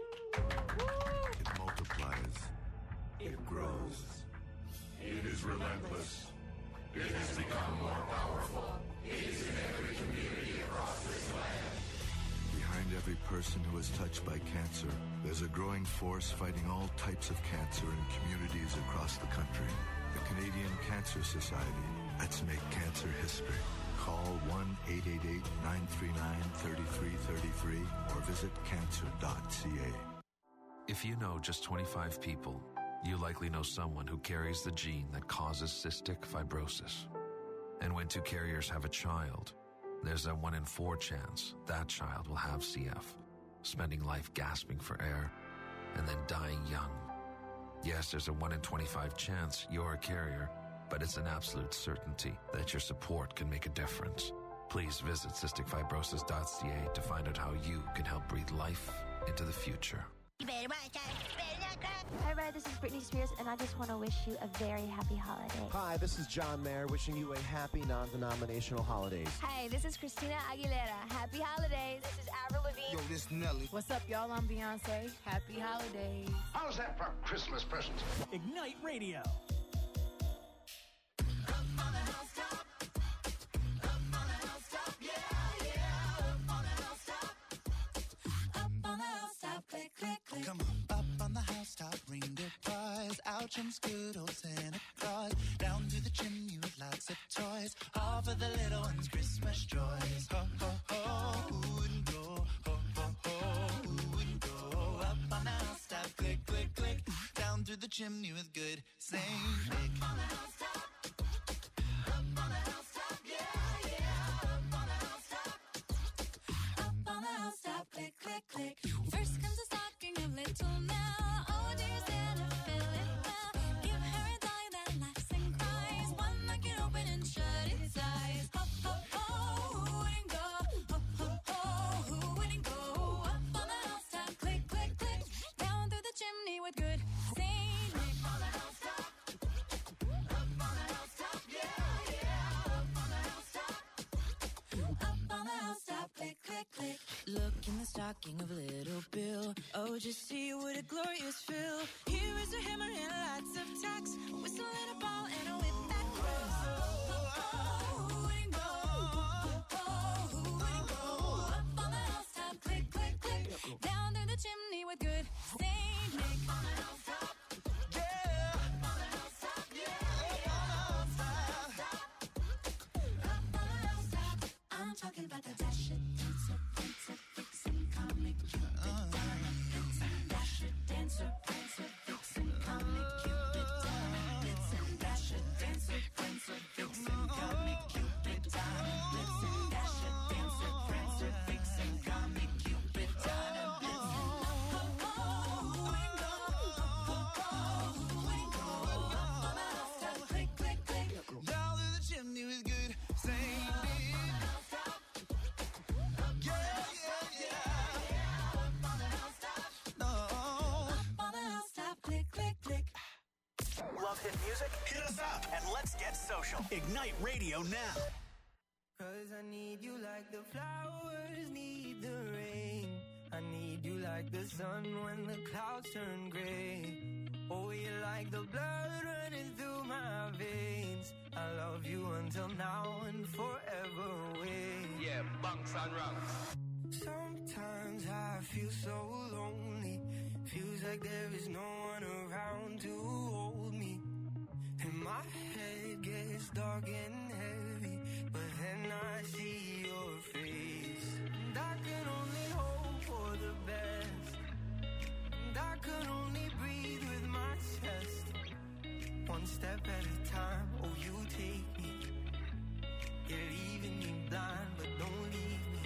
It multiplies. It grows. It is relentless. It has become more powerful. It is in every community across this land. Behind every person who is touched by cancer, there's a growing force fighting all types of cancer in communities across the country. The Canadian Cancer Society. Let's make cancer history. Call one eight eight eight, nine three nine, three three three three or visit cancer dot c a. If you know just twenty-five people, you likely know someone who carries the gene that causes cystic fibrosis. And when two carriers have a child, There's a one in four chance that child will have C F, spending life gasping for air and then dying young. Yes, there's a one in twenty-five chance you're a carrier, but it's an absolute certainty that your support can make a difference. Please visit cystic fibrosis dot c a to find out how you can help breathe life into the future. Hi, everybody, this is Britney Spears, and I just want to wish you a very happy holiday. Hi, this is John Mayer, wishing you a happy non-denominational holidays. Hi, this is Christina Aguilera. Happy holidays. This is Avril Lavigne. Yo, this is Nelly. What's up, y'all? I'm Beyonce. Happy holidays. How's that for Christmas presents? Ignite Radio. Come on, up on the housetop, reindeer cries, out jumps good old Santa Claus, down to the chimney with lots of toys, all for the little ones' Christmas joys. Ho, ho, ho, who wouldn't go? Ho, ho, ho, who wouldn't go? Up on the housetop, click, click, click, down through the chimney with good Saint Nick. Up on the housetop, up on the housetop, yeah, yeah, up on the housetop, up on the housetop, click, click, click. First comes a stocking of little Nell. Oh, dear Santa, fill it well. Give her a doll that laughs and cries. One that can open and shut its eyes. Ho, ho, ho, who wouldn't go? Ho, ho, ho, who wouldn't go? Up on the housetop, click, click, click. Down through the chimney with good Saint Nick. Up on the housetop, up on the housetop, yeah, yeah. Up on the housetop, up on the housetop, click, click, click. Look in the stocking of little Bill. Oh, just see what a glorious fill. Here is a hammer and lots of tacks, a whistle and a ball and a whip that cracks. Oh, oh, oh, who wouldn't go? Oh, oh, who wouldn't go? Up on the housetop, click, click, click. Down through the chimney with good Saint Nick. Up on the housetop, yeah. Up on the housetop, yeah. Up on the housetop, up on the housetop. I'm talking about the Dasher, Dancer, Prancer, Vixen, Comet, Cupid, Donner, Blitzen. Dasher, Dancer, Prancer, Vixen, Comet, Cupid, Donner, Blitzen. Dasher, Dancer, Prancer, Vixen, Comet, Cupid, Donner, Blitzen. Dasher, Dancer, Prancer, Vixen, Comet, Cupid, Donner, Blitzen. Oh, oh, oh, who wouldn't go? Oh, oh, oh, who wouldn't go? Up on the housetop, click, click, click. Down through the chimney with good Saint Nick. Love hit music? Hit us up and let's get social. Ignite Radio now. Cause I need you like the flowers need the rain. I need you like the sun when the clouds turn gray. Oh, you're like the blood running through my veins. I love you until now and forever away. Yeah, bunks and rungs. Sometimes I feel so lonely. Feels like there is no one around to hold me. And my head gets dark and heavy, but then I see your face. And I can only hope for the best. And I can only breathe with my chest. One step at a time, oh you take me. You're leaving me blind, but don't leave me.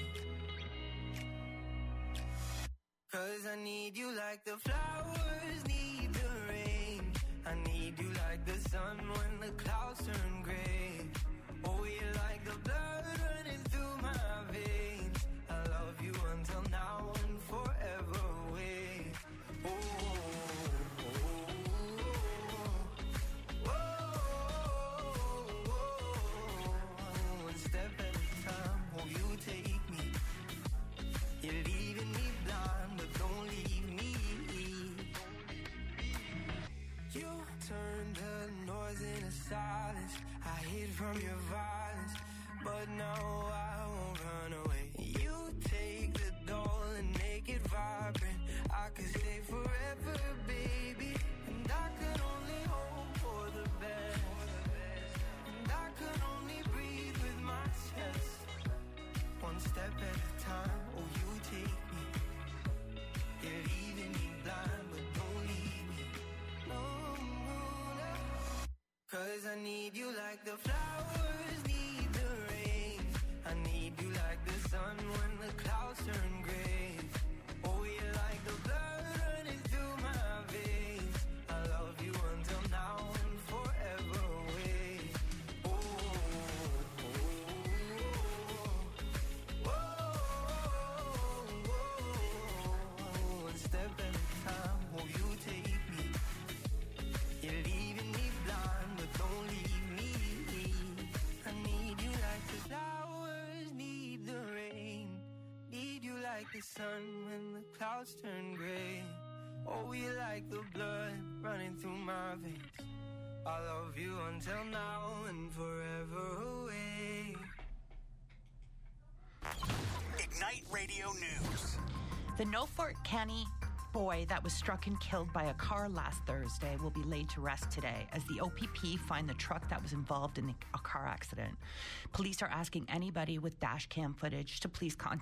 Cause I need you like the flowers need the rain. I need you like the sun when the clouds turn gray. Oh, you're like the blood running through my veins. I love you until now and forever away. Oh, oh, oh, oh, oh. One step at a time, oh, you take me. You're leaving me blind, but don't leave me. You turned the noise into silence. I hid from your violence, but now I won't run away. You take the doll and make it vibrant. I could stay forever, baby. And I could only hope for the best. And I could only breathe with my chest. One step at a time, oh you take me. You're leaving me blind, but don't leave me. No, no, no. Cause I need you like the flowers need the rain. I need you turn gray. Oh, you're like the blood running through my veins. I love you until now and forever away. Oh, oh, oh, oh, oh, one step at a time, oh, you take me. You're leaving me blind, but don't leave me. I need you like the flowers need the rain. Need you like the sun when the clouds turn gray. Oh, you like the blood running through my veins. I love you until now and forever away. Ignite Radio News. The Norfolk County boy that was struck and killed by a car last Thursday will be laid to rest today as the O P P find the truck that was involved in a car accident. Police are asking anybody with dash cam footage to please contact